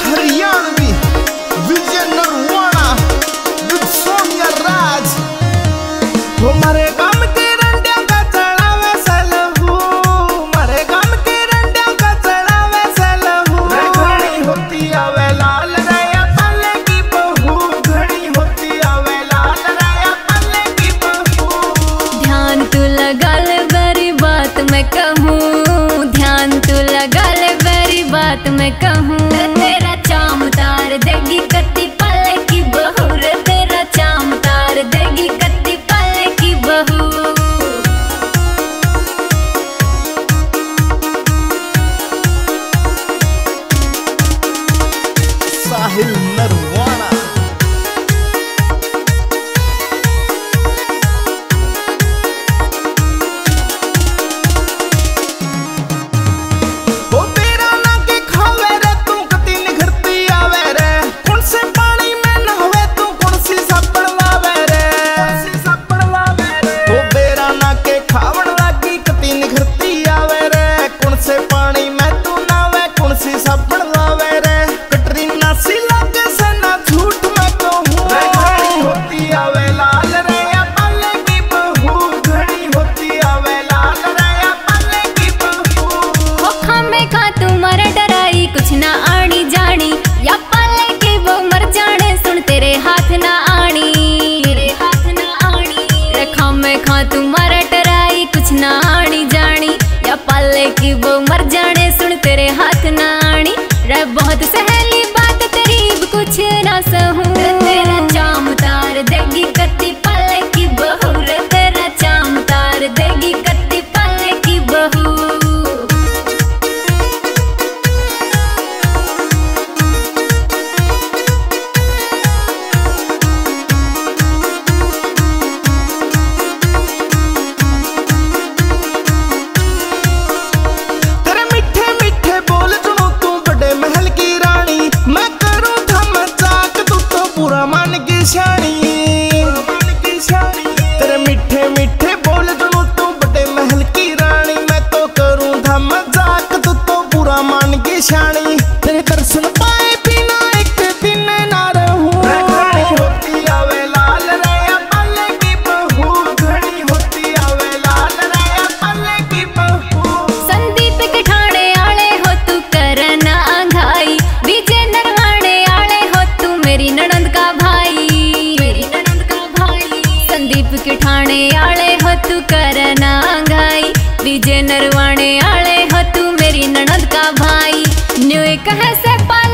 Haryanvi Vijay Narwana with Sonia Raj. वो मारे गाम के रंडिया का चढ़ावे सलहू, मारे गाम के रंडिया का चढ़ावे सलहू। घड़ी होती आवे लाल रया पाले की बहू, घड़ी होती आवे लाल रया पाले की बहू। ध्यान तू लगा ले मेरी बात मैं कहूँ, ध्यान तू लगा ले मेरी बात मैं कहूँ। तेरा चाम तार देगी कत्ती पाले की बहू रे, तेरा चाम तार देगी कत्ती पाले की बहू। साहिल नरवाना। कुछ ना आनी जानी या पाले की वो मर जाने, सुन तेरे हाथ ना आनी, तेरे हाथ ना आनी। रखा मैं खा तुम्हारा टराई, कुछ ना आनी जानी या पाले की वो मर जाने, सुन तेरे हाथ ना आनी। रे बहुत सहेली बात करीब कुछ ना सहूं, तेरा चाम तार देगी कत्ती पाले की बहू रे, तेरा चाम तार देगी कत्ती पाले की बहू। तेरे मीठे मीठे बोल सुनो तू बड़े महल की रानी, मैं तो करूं था मजाक तू तो पूरा मान की शानी। तेरे दर्शन पाए बिना एक दिन ना रहूं, घड़ी होती आवे लाल रया पाले की बहू, घड़ी होती आवे लाल रया पाले की बहू। संदीप के ठाणे आले हो तू करना आंघाई, विजय नरवाने आले हो तू मेरी ननंद का भाई, मेरी ननंद का भाई। संदीप के ठाणे आले हो तू करना आंघाई, विजय नरवाने आले हो तू मेरी ननंद का भाई। न्यू कहे से